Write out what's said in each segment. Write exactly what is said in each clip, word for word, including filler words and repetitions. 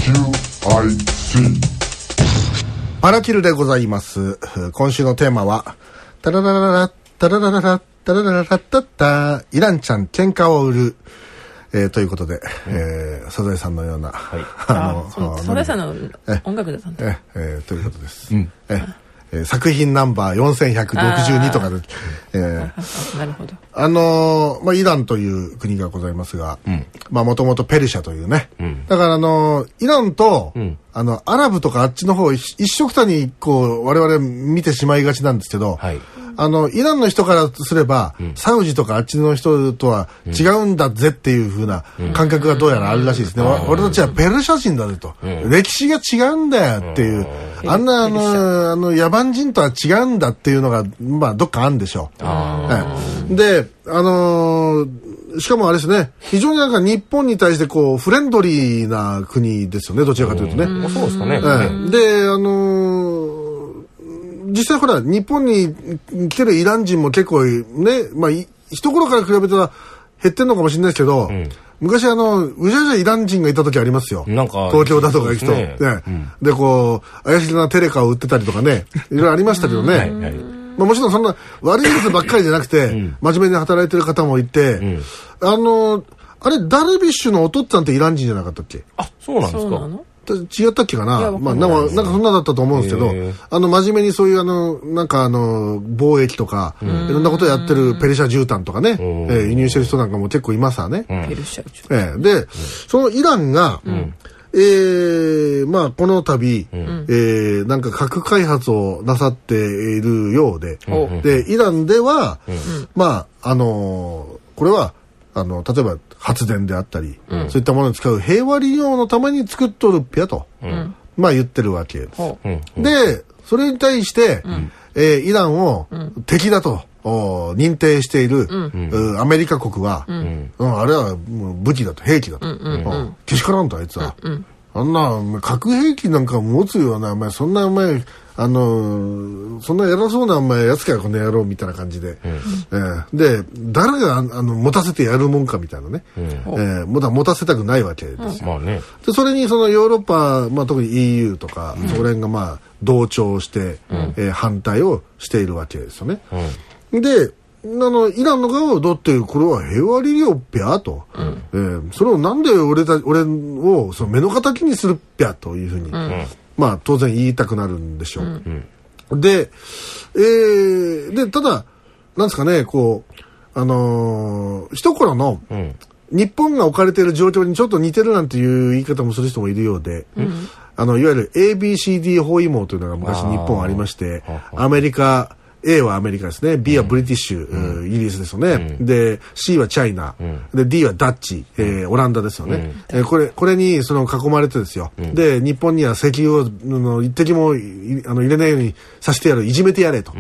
キューアイティーアラキルでございます。今週のテーマはタララララタララララタララララッタッタイランちゃん喧嘩を売る、えー、ということで、うんえー、サザエさんのような、はい、 あのサザエさんの音楽だったんだ、 ええー、ということです、うんええー、作品ナンバーよんせんひゃくろくじゅうにとかで、えー、 なるほど。 あのーまあ、イランという国がございますが、もともとペルシャというね、うん、だからあのー、イランと、うん、あのアラブとかあっちの方一緒くたにこう我々見てしまいがちなんですけど、はい、あのイランの人からすれば、うん、サウジとかあっちの人とは違うんだぜっていう風な感覚がどうやらあるらしいですね、うん、俺たちはペルシャ人だぜと、うん、歴史が違うんだよっていう、うん、あんなあのあの野蛮人とは違うんだっていうのがまあどっかあるんでしょう。はい、であのーしかもあれですね、非常になんか日本に対してこうフレンドリーな国ですよね、どちらかというとね。 うん、そうですかね。 えー、で、あのー、実際ほら日本に来てるイラン人も結構ね、まあ一頃から比べたら減ってんのかもしれないですけど、うん、昔あのうじゃうじゃイラン人がいた時ありますよ。なんか東京だとか行くと、ねねうん、でこう怪しげなテレカを売ってたりとかね、いろいろありましたけどね。はいはい、まあ、もちろんそんな悪いことばっかりじゃなくて、うん、真面目に働いてる方もいて、うん、あのあれダルビッシュのお父っつぁんってイラン人じゃなかったっけ？ あ、そうなんですか。 違ったっけかな。まあなんかなんかそんなだったと思うんですけど、あの真面目にそういうあのなんかあの貿易とかいろんなことをやってるペルシャ絨毯とかね、えー、輸入してる人なんかも結構いますわね。 ペルシャ絨毯。 えー、で、そのイランが、うんえー、まあこの度、うんえー、なんか核開発をなさっているようで、うん、でイランでは、うん、まああのー、これはあの例えば発電であったり、うん、そういったものに使う平和利用のために作っとるっぺやと、うん、まあ言ってるわけです、うん、でそれに対して、うんえー、イランを敵だと認定している、うん、アメリカ国は、うんうん、あれはもう武器だと兵器だと、うんうんうん、けしからんとあいつは、うんうん、あんな核兵器なんか持つようなお前そんなお前あのそんな偉そうなお前やつかよこの野郎みたいな感じで、うんえー、で誰があの持たせてやるもんかみたいなね、うんえー、まだ持たせたくないわけですよ、うんまあね、でそれにそのヨーロッパ、まあ、特に イーユー とか、うん、ソ連がまあ同調して、うんえー、反対をしているわけですよね、うん、であのイランの側はだってこれは平和利用っぴゃと、うんえー、それをなんで俺た俺をその目の敵にするっぴゃというふうに、うんまあ当然言いたくなるんでしょう。うん、で、えー、でただなんですかねこうあのー、一頃の、うん、日本が置かれている状況にちょっと似てるなんていう言い方もする人もいるようで、うん、あのいわゆる エービーシーディー 包囲網というのが昔日本ありまして、アメリカA はアメリカですね。B はブリティッシュ、うん、イギリスですよね。うん、で、C はチャイナ。うん、で、D はダッチ、えー、オランダですよね。うん、えー、これ、これにその囲まれてですよ。うん、で、日本には石油をの一滴もあの入れないようにさせてやる、いじめてやれと。うん、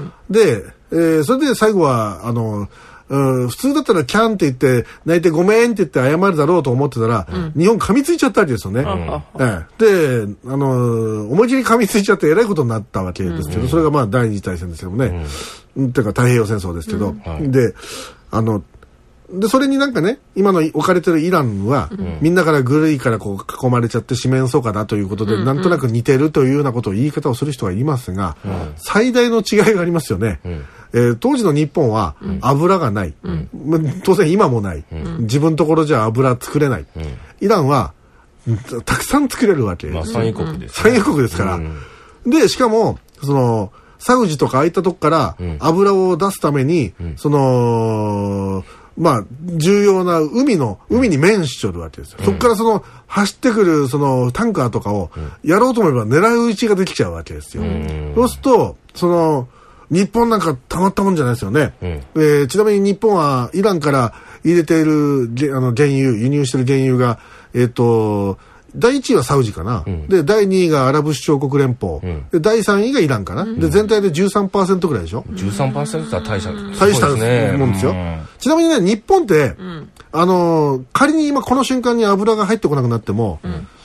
で、えー、それで最後は、あの、うん、普通だったらキャンって言って泣いてごめんって言って謝るだろうと思ってたら、うん、日本噛みついちゃったわけですよね、うんええ、であの思い切り噛みついちゃってえらいことになったわけですけど、うん、それがまあ第二次大戦ですけどね、うん、っていうか太平洋戦争ですけど、うん、であのでそれになんかね今の置かれてるイランは、うん、みんなからぐるいからこう囲まれちゃって四面楚歌だということで、うん、なんとなく似てるというようなことを言い方をする人はいますが、うん、最大の違いがありますよね、うんえー、当時の日本は油がない、うん、当然今もない、うん、自分のところじゃ油作れない、うん、イランはたくさん作れるわけ、 まあ、産油国です、 ね、産油国ですから、うん、でしかもそのサウジとかああいったとこから油を出すために、うん、そのまあ重要な海の海に面しちょるわけですよ、うん、そこからその走ってくるそのタンカーとかをやろうと思えば狙い撃ちができちゃうわけですよ、うん、そうするとその日本なんかたまったもんじゃないですよね、うんえー、ちなみに日本はイランから入れているあの原油輸入している原油がえっとだいいちいはサウジかな、うん、でだいにいがアラブ首長国連邦、うん、でだいさんいがイランかな、うん、で全体で じゅうさんパーセント ぐらいでしょ、うん、 じゅうさんパーセント は大した大したもんですよ、うん、ちなみにね日本って、うん、あのー、仮に今この瞬間に油が入ってこなくなっても、うん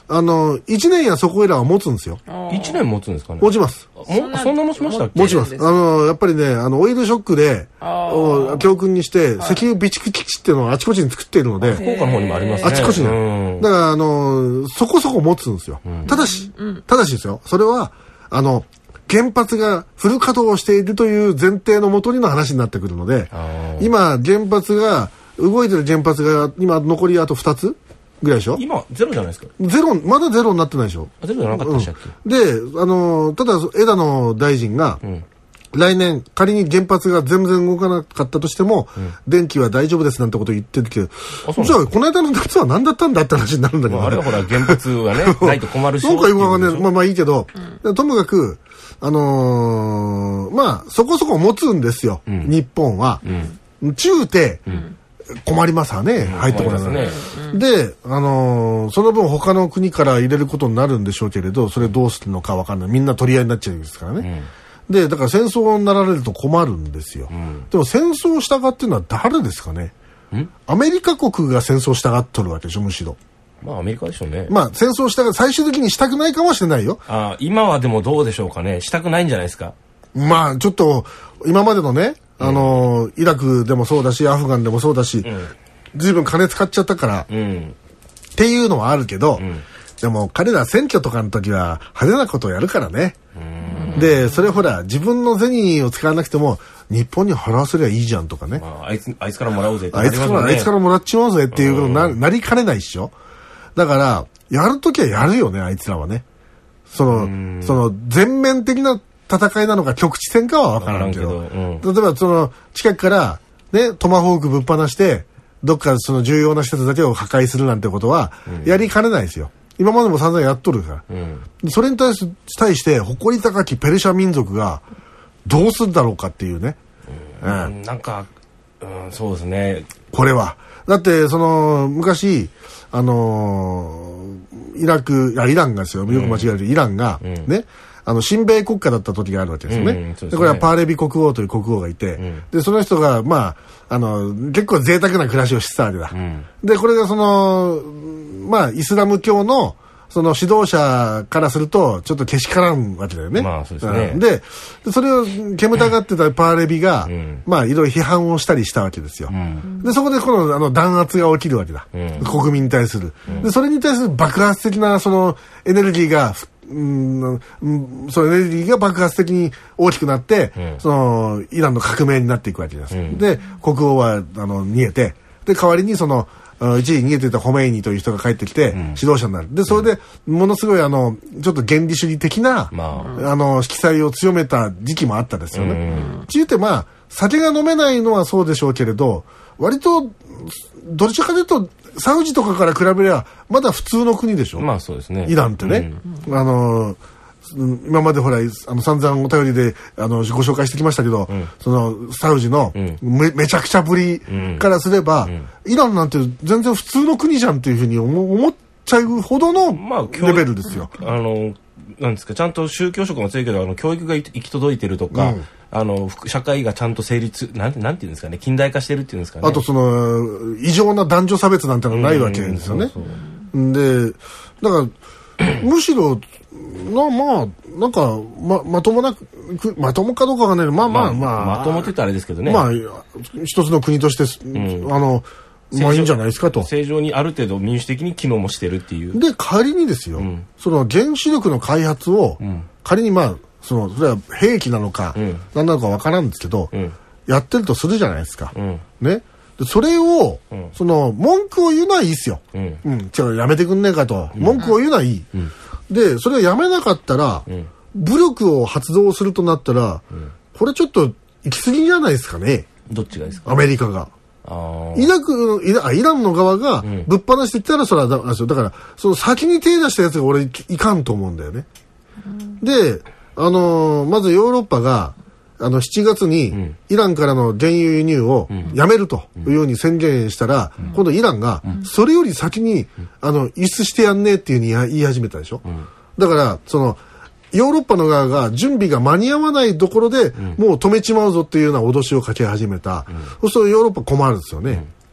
あの、いちねんやそこいらは持つんですよ。 いちねん持つんですかね。 持ちます。 もそんな持ちましたっけ？ 持ちます。あの、やっぱりね、あの、オイルショックで、教訓にして、石油備蓄基地っていうのをあちこちに作っているので、 福岡の方にもありますね。 あちこちに。だから、あの、そこそこ持つんですよ。ただし、ただしですよ、それは、あの、原発がフル稼働をしているという前提のもとにの話になってくるので、今、原発が、動いてる原発が、今、残りあとふたつぐらいでしょ？ 今、ゼロじゃないですか。 ゼロ、まだゼロになってないでしょ？ ゼロじゃなかったでしたっけ？ うん、で、あの、ただ、枝野大臣が、うん、来年、仮に原発が全然動かなかったとしても、うん、電気は大丈夫ですなんてこと言ってるけど、じゃあ、この間の夏は何だったんだって話になるんだけど、ね。 まあ、あれはほら、原発はね、ないと困るし。 なんか今はね、まあまあいいけど、うん、ともかく、あのー、まあ、そこそこ持つんですよ、うん、日本は。うん、中って困りますわね、うん、入ってこないから、ね。で、あのー、その分他の国から入れることになるんでしょうけれど、それどうするのかわかんない。みんな取り合いになっちゃうんですからね。うん、で、だから戦争になられると困るんですよ。うん、でも戦争したがっていうのは誰ですかね。アメリカ国が戦争したがっとるわけでしょ、むしろ。 まあアメリカでしょうね。 まあ戦争したが最終的にしたくないかもしれないよ。 ああ、今はでもどうでしょうかね。したくないんじゃないですか。 まあちょっと今までのね、あのーうん、イラクでもそうだしアフガンでもそうだし、うん、随分金使っちゃったから、うん、っていうのはあるけど、うん、でも彼ら選挙とかの時は派手なことをやるからね。でそれほら自分の銭を使わなくても日本に払わせりゃいいじゃんとかね。 まあ、あいつあいつからもらうぜってあいつからあいつからもらっちまうぜっていうことに な, なりかねないっしょ。だから、やるときはやるよね、あいつらはね。その、その、全面的な戦いなのか、局地戦かはわからんけど。けどうん、例えば、その、近くから、ね、トマホークぶっ放して、どっかその重要な施設だけを破壊するなんてことは、やりかねないですよ。今までも散々やっとるから。うん、それに対し対して、誇り高きペルシャ民族が、どうするだろうかっていうね。 うん、うん、なんか、うん、そうですね。 これは。だって、その、昔、あのー、イラク、あ、イランがですよ、よく間違える、イランが、うん、ね、あの、親米国家だった時があるわけですよね。うんうん、で, でこれはパーレビ国王という国王がいて、うん、で、その人が、まあ、あの、結構贅沢な暮らしをしてたわけだ。うん、で、これがその、まあ、イスラム教の、その指導者からすると、ちょっとけしからんわけだよね。 まあ、そうですね。 で、それを煙たがってたパーレビが、うん、まあ、いろいろ批判をしたりしたわけですよ。うん、で、そこでこの、あの、弾圧が起きるわけだ。うん、国民に対する、うん。で、それに対する爆発的な、その、エネルギーが、うん、そのエネルギーが爆発的に大きくなって、うん、その、イランの革命になっていくわけです。うん、で、国王は、あの、逃げて、で、代わりにその、一時逃げていたホメイニという人が帰ってきて、指導者になる。で、それで、ものすごいあの、ちょっと原理主義的な、まあ、あの、色彩を強めた時期もあったですよね。ちゅうてまあ、酒が飲めないのはそうでしょうけれど、割と、どちらかというと、サウジとかから比べれば、まだ普通の国でしょ。 まあそうですね。 イランってね。うん、あの、今までほら、あの、散々お便りで、あの、ご紹介してきましたけど、うん、その、サウジのめ、めちゃくちゃぶりからすれば、うんうん、イランなんて全然普通の国じゃんっていうふうに思、思っちゃうほどのレベルですよ。 まあ、あの、なんですか、ちゃんと宗教色も強いけど、あの、教育が行き届いてるとか、うん、あの、社会がちゃんと成立、なん、なんていうんですかね、近代化してるっていうんですかね。 あとその、異常な男女差別なんてのはないわけですよね。そうそうで、だから、むしろ、な、まあ、なんか、ま、まともな、まともかどうかがね、まあまあまあ。 まともって言ったらあれですけどね。 まあ、一つの国として、うん、あの、まあいいんじゃないですかと。 正常にある程度民主的に機能もしてるっていう。 で、仮にですよ、うん、その原子力の開発を、うん、仮にまあ、その、それは兵器なのか、うん、何なのかわからんですけど、うん、やってるとするじゃないですか。うん、ね。でそれを、うん、その、文句を言うのはいいっすよ。うん。うん。違う、やめてくんねえかと。文句を言うのはいい。うん、で、それをやめなかったら、うん、武力を発動するとなったら、うん、これちょっと行き過ぎじゃないですかね。 どっちがですか？ アメリカが。あイラクイラ、イランの側がぶっ放してきたらそれはだから、だからその先に手出したやつが俺いかんと思うんだよね。うん、で、あのー、まずヨーロッパが、あのしちがつにイランからの原油輸入をやめるというように宣言したら、うん、今度イランがそれより先にあの輸出してやんねえっていう風に言い始めたでしょ。うん、だからそのヨーロッパの側が準備が間に合わないところで、うん、もう止めちまうぞっていうような脅しをかけ始めた。うん、そうするとヨーロッパ困るんですよね。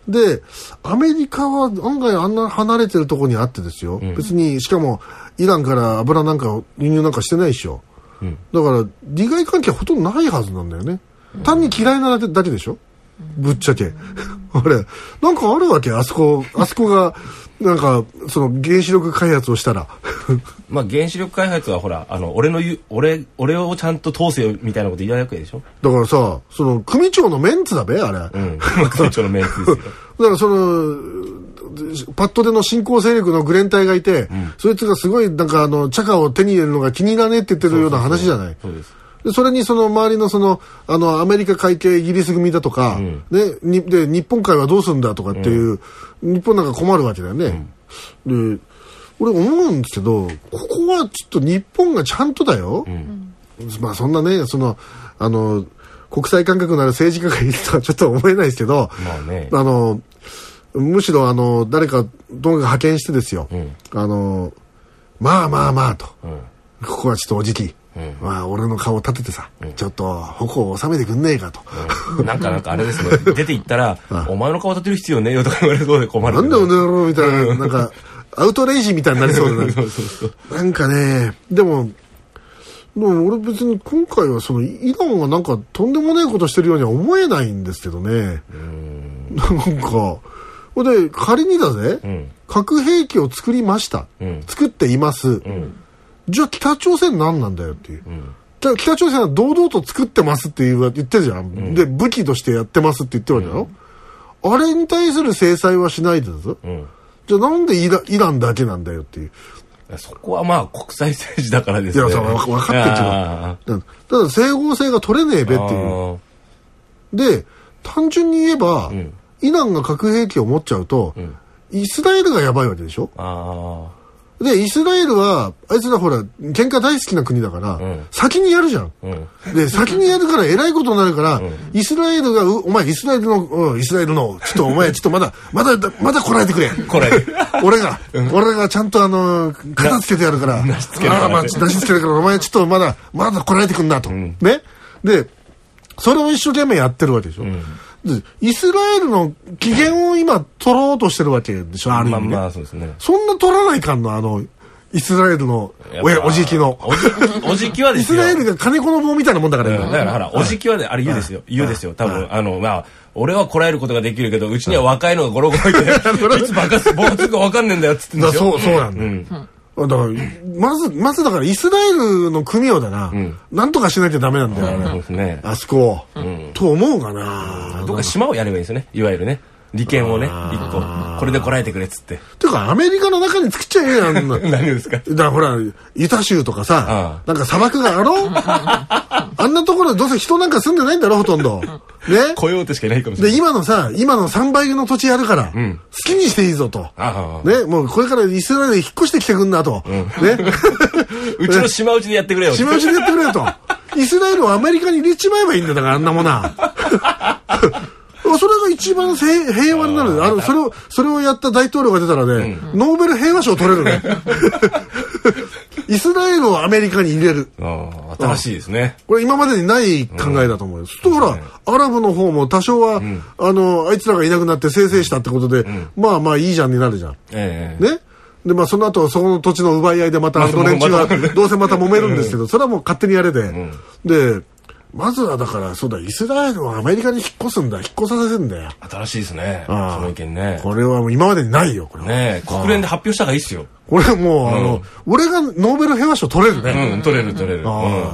でアメリカは案外あんな離れてるところにあってですよ、うん、別にしかもイランから油なんか輸入なんかしてないでしょ、うん、だから利害関係はほとんどないはずなんだよね、うん、単に嫌いなだけでしょ、ぶっちゃけ、うん、あれなんかあるわけ、あそこあそこがなんかその原子力開発をしたらまあ原子力開発はほらあの俺の言う俺俺をちゃんと通せよみたいなこと言わないわけでしょ。 だからさその組長のメンツだべあれ、うん、 組長のメンツですよだからそのパッドでの新興勢力のグレン隊がいて、うん、そいつがすごいなんかあのチャカを手に入れるのが気に入らねえって言ってるような話じゃない。 そうですでそれにその周りのそのあのアメリカ海警イギリス組だとか、うん、ねにで日本海はどうするんだとかっていう、うん、日本なんか困るわけだよね、うん、で俺思うんですけどここはちょっと日本がちゃんとだよ、うん、まあそんなねそのあの国際感覚のある政治家がいるとはちょっと思えないですけど、 まあね、 あのむしろあの誰かどうか派遣してですよ、うん、あのまあまあまあと、うん、ここはちょっとおじきうん、まあ俺の顔を立ててさ、うん、ちょっと矛を収めてくんねえかと、 うん、なんかなんかあれですね出て行ったらお前の顔立てる必要ねえよとか言われそうで困る。 なんでおねえろみたいななんかアウトレイジみたいになりそうでねそうそうそうなんかねでもでも俺別に今回はそのイランがなんかとんでもないことしてるようには思えないんですけどね。うんなんかで仮にだぜ、うん、核兵器を作りました、うん、作っています、うんじゃあ北朝鮮何なんだよっていう、うん、じゃあ北朝鮮は堂々と作ってますっていう言ってるじゃん、うん、で武器としてやってますって言ってるわけだろ、うん、あれに対する制裁はしないでだぞ、うん、じゃあなんでイラ、イランだけなんだよっていうそこはまあ国際政治だからですね。 いやさ分かってるけどただ整合性が取れねえべっていうで単純に言えば、うん、イランが核兵器を持っちゃうと、うん、イスラエルがやばいわけでしょ。あでイスラエルはあいつらほら喧嘩大好きな国だから、うん、先にやるじゃん、うん、で先にやるからえらいことになるから、うん、イスラエルがうお前イスラエルの、うん、イスラエルのちょっとお前ちょっとまだまだまだこらえてくれこらえて俺が、うん、俺がちゃんとあの片付けてやるから出し付けるから出し付けるからお前ちょっとまだまだこらえてくんなと、うん、ねでそれを一生懸命やってるわけでしょ、うんイスラエルの機嫌を今取ろうとしてるわけでしょある意味ね、まあまあそうですね、そんな取らないかんのあのイスラエルのおじきのおじきはですよイスラエルが金子の棒みたいなもんだから、 うん、だからほらおじきはねあれ言うですよ言うですよ多分あのまあ俺はこらえることができるけどうちには若いのがゴロゴロいていつ爆発爆発か分かんねえんだよっつってんでしょ。 そうそうなんだよ、うんだからまずまずだからイスラエルの組をだな、うん、なんとかしなきゃダメなんだよ、うん、ね、あそこ、うん、と思うかな。 どっか島をやればいいですよねいわゆるね利権をね一個これでこらえてくれっつっててかアメリカの中に作っちゃええやん何ですか。 だからほらユタ州とかさああなんか砂漠があろあんなところどうせ人なんか住んでないんだろほとんどね雇用ってしかいないかもしれない。 で今のさ今のさんばいの土地やるから、うん、好きにしていいぞとああねもうこれからイスラエルに引っ越してきてくんなと、うん、ねうちの島内でやってくれよ島内でやってくれよとイスラエルをアメリカに入れちまえばいいんだだからあんなものはそれが一番平和になる。あのそれをそれをやった大統領が出たらね、うん、ノーベル平和賞取れるね。イスラエルをアメリカに入れる。 あ新しいですね。 これ今までにない考えだと思うよ。うん、そうするとほら、ね、アラブの方も多少は、うん、あのあいつらがいなくなってせいせいしたってことで、うん、まあまあいいじゃんになるじゃん。えー、ね。でまあその後そこの土地の奪い合いでまたあの連中はどうせまた揉めるんですけど、それはもう勝手にやれで、うん、で。まずはだからそうだイスラエルをアメリカに引っ越すんだ引っ越させるんだよ。 新しいですねその意見ね。 これはもう今までにないよこれね国連で発表した方がいいっすよ。 これもう、うん、あの俺がノーベル平和賞取れるね。 うん取れる取れる、うん、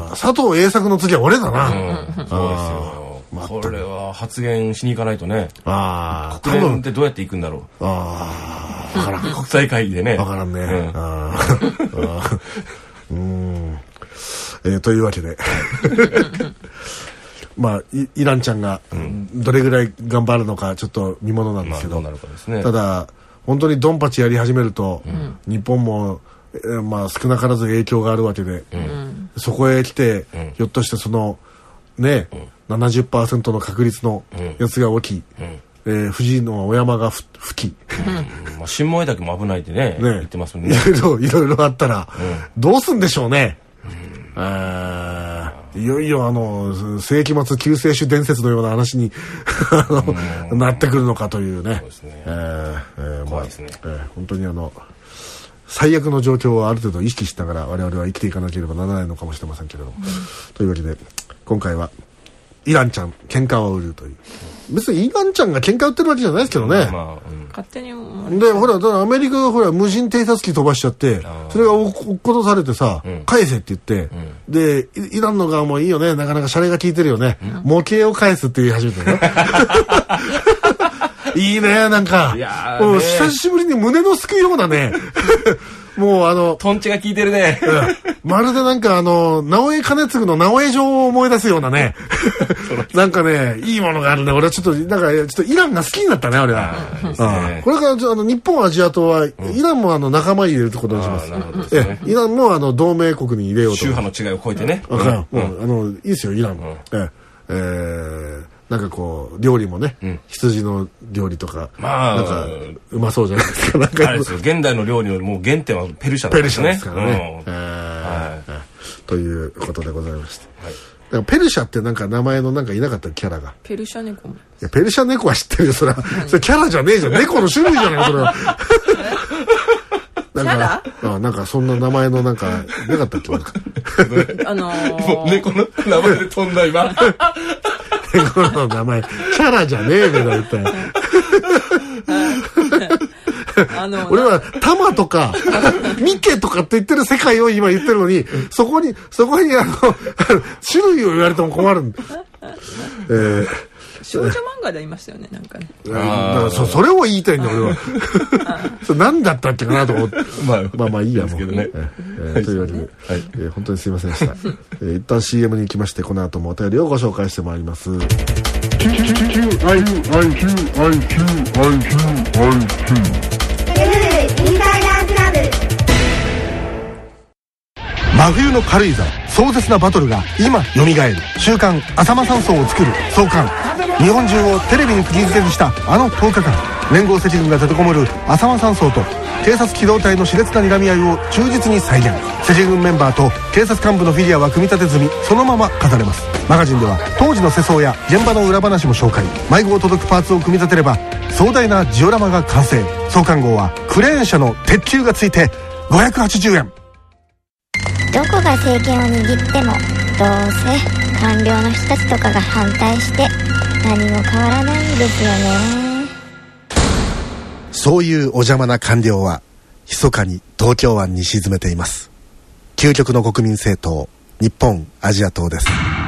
佐藤栄作の次は俺だな、 うん、そうですよ。これは発言しに行かないとね。あ国連ってどうやって行くんだろう。ああ分からん国際会議でね分からんね。うん、あうんえー、というわけでまあイ、イランちゃんがどれぐらい頑張るのかちょっと見ものなんですけど、まあどうなるかですね、ただ本当にドンパチやり始めると、うん、日本も、えーまあ、少なからず影響があるわけで、うん、そこへ来て、うん、ひょっとしてそのね、うん、ななじゅっパーセント の確率のやつが起き、うんえー、藤井のお山が吹き、 うんまあ、新萌岳も危ないってね、ね言ってますもんね。 いろいろいろいろあったら、うん、どうすんでしょうね。うん、あいよいよあの世紀末救世主伝説のような話になってくるのかというね。そうですね。えーえー、怖いですね。まあえー、本当にあの最悪の状況をある程度意識しながら我々は生きていかなければならないのかもしれませんけれども、うん、というわけで今回はイランちゃん喧嘩を売るという、別にイランちゃんが喧嘩売ってるわけじゃないですけどね、まあうん、勝手にでほらだからアメリカがほら無人偵察機飛ばしちゃってそれが落っことされてさ、うん、返せって言って、うん、でイランの側もいいよね、なかなかシャレが効いてるよね、うん、模型を返すって言い始めてねいいね、なんかもう久しぶりに胸のすくようなねもうあのトンチが効いてるね、 うん、まるでなんかあの直江兼続の直江城を思い出すようなねなんかねいいものがあるね。俺はちょっとなんかちょっとイランが好きになったね俺は。ああこれからあの日本アジア党は、うん、イランもあの仲間に入れるところにします。えイランもあの同盟国に入れようと。 宗派の違いを超えてね。 うん、もうあのいいですよイランも。うん、ええーなんかこう料理もね、うん、羊の料理とか、まあ、なんかうまそうじゃないですか。なんかあれですよ、 現代の料理のもう原点はペルシャなんですね。 ペルシャですからね。うんはい、ということでございまして、はい、だからペルシャってなんか名前のなんかいなかったキャラが。 ペルシャ猫も。いやペルシャ猫は知ってるよそれは。それキャラじゃねえじゃん。猫の種類じゃないそれは。なんかあなんかそんな名前のなんかなかったっけ。 あのー、 猫の名前で飛んだ今。 猫の名前キャラじゃねえけど一体。あの俺はタマとかミケとかって言ってる世界を今言ってるのに、そこにそこにあの種類を言われても困る。えー少女漫画でありましたよね、なんかね。 だから そ, それを言いたいんだ俺は。それ何だったっけかなと思って。まあまあまあいいやもう。けどね。えー、というわけで、はいえー、本当にすいませんでした。えー、一旦 シーエム に行きまして、この後もお便りをご紹介してまいります。真冬の軽井沢、壮絶なバトルが今蘇る。週刊浅間山荘を作る創刊。日本中をテレビに釘付けにしたあのとおかかん、連合赤軍が立てこもる浅間山荘と警察機動隊の熾烈な睨み合いを忠実に再現。赤軍メンバーと警察幹部のフィギュアは組み立て済み、そのまま飾れます。マガジンでは当時の世相や現場の裏話も紹介。迷子を届くパーツを組み立てれば壮大なジオラマが完成。創刊号はクレーン車の鉄球がついてごひゃくはちじゅうえん。 どこが政権を握ってもどうせ官僚の人たちとかが反対して何も変わらないんですよね。 そういうお邪魔な官僚は密かに東京湾に沈めています。究極の国民政党、日本アジア党です。